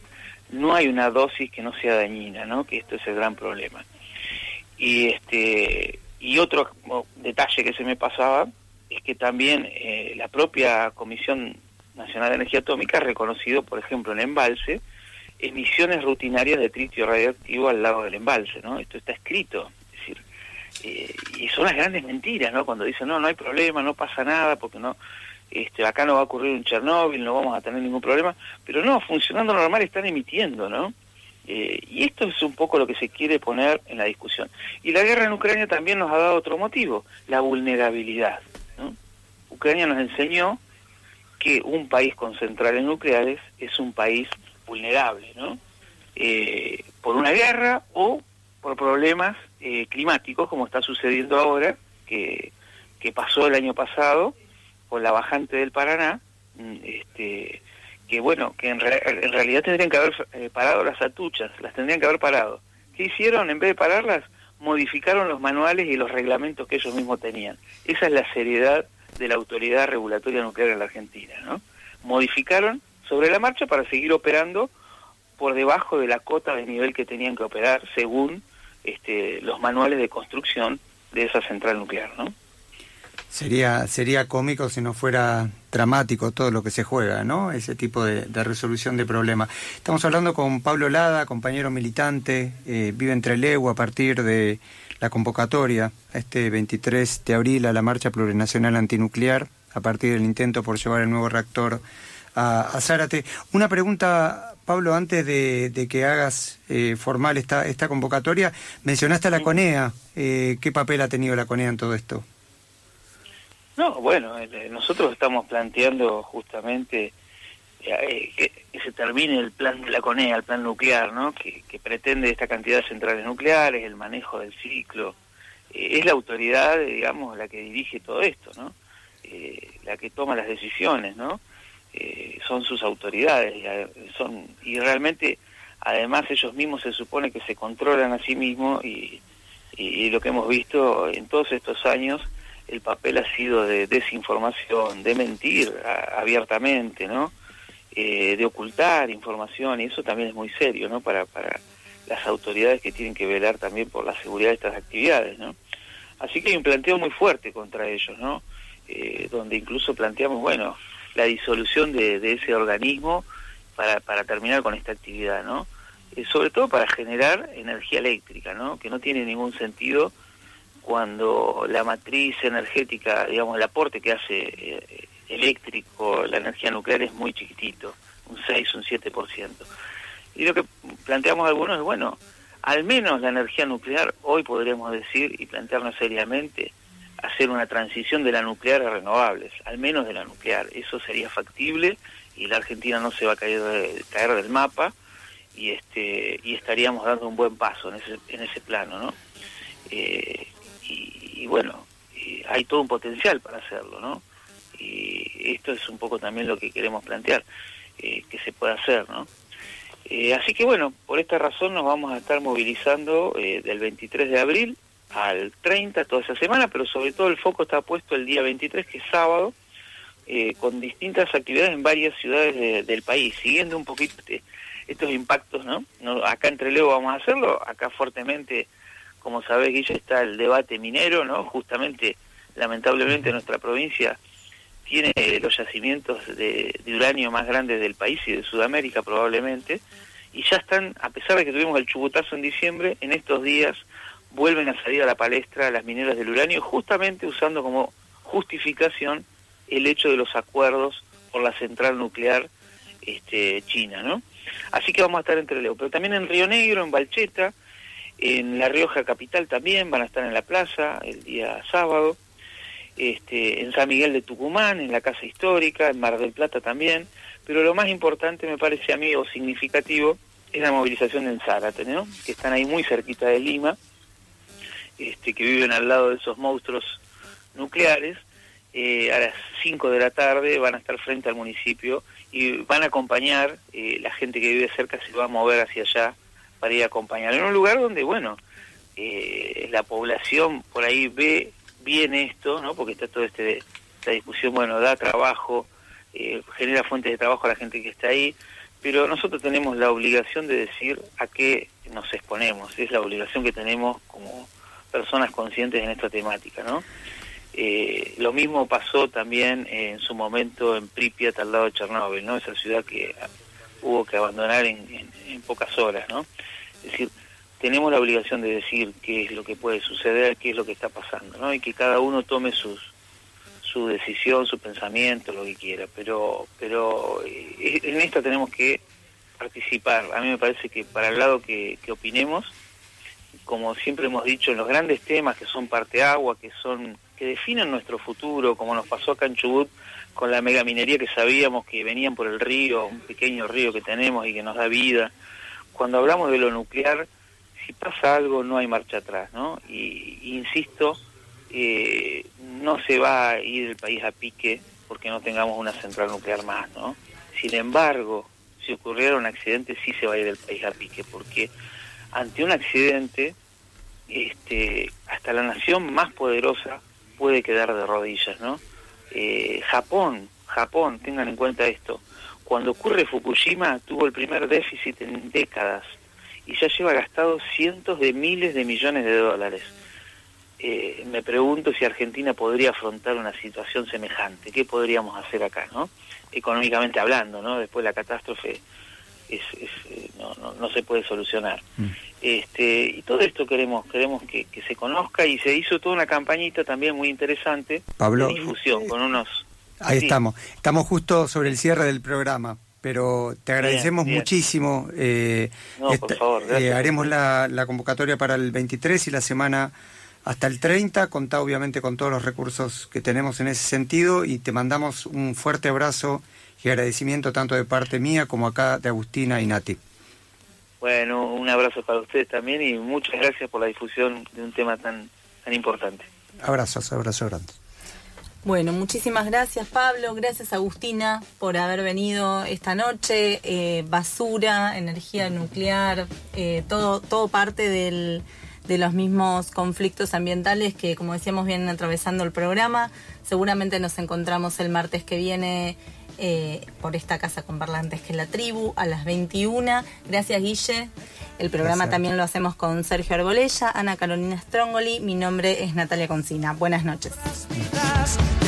no hay una dosis que no sea dañina, ¿no? Que esto es el gran problema. Y este y otro detalle que se me pasaba es que también eh, la propia Comisión Nacional de Energía Atómica ha reconocido, por ejemplo, en embalse, emisiones rutinarias de tritio radioactivo al lado del embalse, ¿no? Esto está escrito, es decir, eh, y son las grandes mentiras, ¿no? Cuando dicen, no, no hay problema, no pasa nada, porque no, este, acá no va a ocurrir un Chernóbil, no vamos a tener ningún problema, pero no, funcionando normal están emitiendo, ¿no? Eh, y esto es un poco lo que se quiere poner en la discusión. Y la guerra en Ucrania también nos ha dado otro motivo, la vulnerabilidad, ¿no? Ucrania nos enseñó que un país con centrales nucleares es un país vulnerable, ¿no? Eh, por una guerra o por problemas eh, climáticos, como está sucediendo ahora, que, que pasó el año pasado con la bajante del Paraná, este, que bueno, que en, re, en realidad tendrían que haber eh, parado las atuchas, las tendrían que haber parado. ¿Qué hicieron? En vez de pararlas, modificaron los manuales y los reglamentos que ellos mismos tenían. Esa es la seriedad de la Autoridad Regulatoria Nuclear en la Argentina, ¿no? Modificaron sobre la marcha para seguir operando por debajo de la cota de nivel que tenían que operar según este, los manuales de construcción de esa central nuclear, ¿no? Sería sería cómico si no fuera dramático todo lo que se juega, ¿no? Ese tipo de, de resolución de problemas. Estamos hablando con Pablo Lada, compañero militante, eh, vive en Trelew a partir de la convocatoria este veintitrés de abril a la Marcha Plurinacional Antinuclear, a partir del intento por llevar el nuevo reactor a, a Zárate. Una pregunta, Pablo, antes de, de que hagas eh, formal esta, esta convocatoria. Mencionaste a la CONEA. Eh, ¿Qué papel ha tenido la CONEA en todo esto? No, bueno, nosotros estamos planteando justamente eh, que, que se termine el plan de la CONEA, el plan nuclear, ¿no? Que, que pretende esta cantidad de centrales nucleares, el manejo del ciclo. Eh, es la autoridad, digamos, la que dirige todo esto, ¿no? Eh, la que toma las decisiones, ¿no? Eh, son sus autoridades y, son, y realmente, además, ellos mismos se supone que se controlan a sí mismos y, y, y lo que hemos visto en todos estos años, el papel ha sido de desinformación, de mentir a, abiertamente, ¿no? Eh, de ocultar información, y eso también es muy serio, ¿no? Para, para las autoridades que tienen que velar también por la seguridad de estas actividades, ¿no? Así que hay un planteo muy fuerte contra ellos, ¿no? Eh, donde incluso planteamos, bueno, la disolución de, de ese organismo para, para terminar con esta actividad, ¿no? Eh, sobre todo para generar energía eléctrica, ¿no? Que no tiene ningún sentido cuando la matriz energética, digamos, el aporte que hace eh, eléctrico, la energía nuclear es muy chiquitito, un seis, un siete por ciento. Y lo que planteamos algunos es, bueno, al menos la energía nuclear, hoy podríamos decir, y plantearnos seriamente, hacer una transición de la nuclear a renovables, al menos de la nuclear. Eso sería factible y la Argentina no se va a caer, de, caer del mapa y este y estaríamos dando un buen paso en ese, en ese plano, ¿no? Eh, y, y bueno, y hay todo un potencial para hacerlo, ¿no? Y esto es un poco también lo que queremos plantear, eh, que se puede hacer, ¿no? Eh, así que bueno, por esta razón nos vamos a estar movilizando eh, del veintitrés de abril al treinta toda esa semana, pero sobre todo el foco está puesto el día veintitrés, que es sábado, eh, con distintas actividades en varias ciudades de, del país, siguiendo un poquito este, estos impactos, ¿no? ¿no? Acá en Trelew vamos a hacerlo, acá fuertemente, como sabés, Guille, está el debate minero, ¿no? Justamente, lamentablemente, nuestra provincia tiene los yacimientos de, de uranio más grandes del país y de Sudamérica probablemente, y ya están, a pesar de que tuvimos el chubutazo en diciembre, en estos días vuelven a salir a la palestra las mineras del uranio, justamente usando como justificación el hecho de los acuerdos por la central nuclear este, china, ¿no? Así que vamos a estar en Trelew, pero también en Río Negro, en Balcheta, en La Rioja capital también van a estar en la plaza el día sábado, este, en San Miguel de Tucumán, en la Casa Histórica, en Mar del Plata también, pero lo más importante me parece a mí, o significativo, es la movilización en Zárate, ¿no? Que están ahí muy cerquita de Lima, este, que viven al lado de esos monstruos nucleares. Eh, a las cinco de la tarde van a estar frente al municipio y van a acompañar, eh, la gente que vive cerca se va a mover hacia allá para ir a acompañar, en un lugar donde, bueno, eh, la población por ahí ve bien esto, ¿no? Porque está toda este, esta discusión, bueno, da trabajo, eh, genera fuentes de trabajo a la gente que está ahí, pero nosotros tenemos la obligación de decir a qué nos exponemos, es la obligación que tenemos como personas conscientes en esta temática, ¿no? Eh, lo mismo pasó también eh, en su momento en Pripyat, al lado de Chernóbil, ¿no? Esa ciudad que hubo que abandonar en, en, en pocas horas, ¿no? Es decir, tenemos la obligación de decir qué es lo que puede suceder, qué es lo que está pasando, ¿no? Y que cada uno tome sus su decisión, su pensamiento, lo que quiera, pero pero eh, en esta tenemos que participar. A mí me parece que para el lado que, que opinemos, como siempre hemos dicho, en los grandes temas que son parteagua, que son que definen nuestro futuro, como nos pasó acá en Chubut con la megaminería que sabíamos que venían por el río, un pequeño río que tenemos y que nos da vida. Cuando hablamos de lo nuclear, si pasa algo no hay marcha atrás, ¿no? Y, y insisto, eh, no se va a ir el país a pique porque no tengamos una central nuclear más, ¿no? Sin embargo, si ocurriera un accidente sí se va a ir el país a pique, porque ante un accidente, este, hasta la nación más poderosa puede quedar de rodillas, ¿no? Eh, Japón, Japón, tengan en cuenta esto, cuando ocurre Fukushima tuvo el primer déficit en décadas y ya lleva gastado cientos de miles de millones de dólares. Eh, me pregunto si Argentina podría afrontar una situación semejante. ¿Qué podríamos hacer acá, no? Económicamente hablando, ¿no? Después la catástrofe es, es, eh, no, no, no se puede solucionar. Mm. Este, y todo esto queremos queremos que, que se conozca, y se hizo toda una campañita también muy interesante, Pablo, de difusión, con unos... Ahí sí. estamos. Estamos justo sobre el cierre del programa, pero te agradecemos bien, bien. muchísimo. Eh, no, esta, por favor, eh, haremos la, la convocatoria para el veintitrés y la semana hasta el treinta, contá obviamente con todos los recursos que tenemos en ese sentido, y te mandamos un fuerte abrazo y agradecimiento tanto de parte mía como acá de Agustina y Nati. Bueno, un abrazo para ustedes también y muchas gracias por la difusión de un tema tan, tan importante. Abrazos, abrazos grandes. Bueno, muchísimas gracias, Pablo, gracias, Agustina, por haber venido esta noche. Eh, basura, energía nuclear, eh, todo, todo parte del, de los mismos conflictos ambientales que, como decíamos, vienen atravesando el programa. Seguramente nos encontramos el martes que viene eh, por esta casa con parlantes que es La Tribu, a las veintiuna. Gracias, Guille. El programa Gracias. También lo hacemos con Sergio Arbolella, Ana Carolina Strongoli. Mi nombre es Natalia Concina. Buenas noches.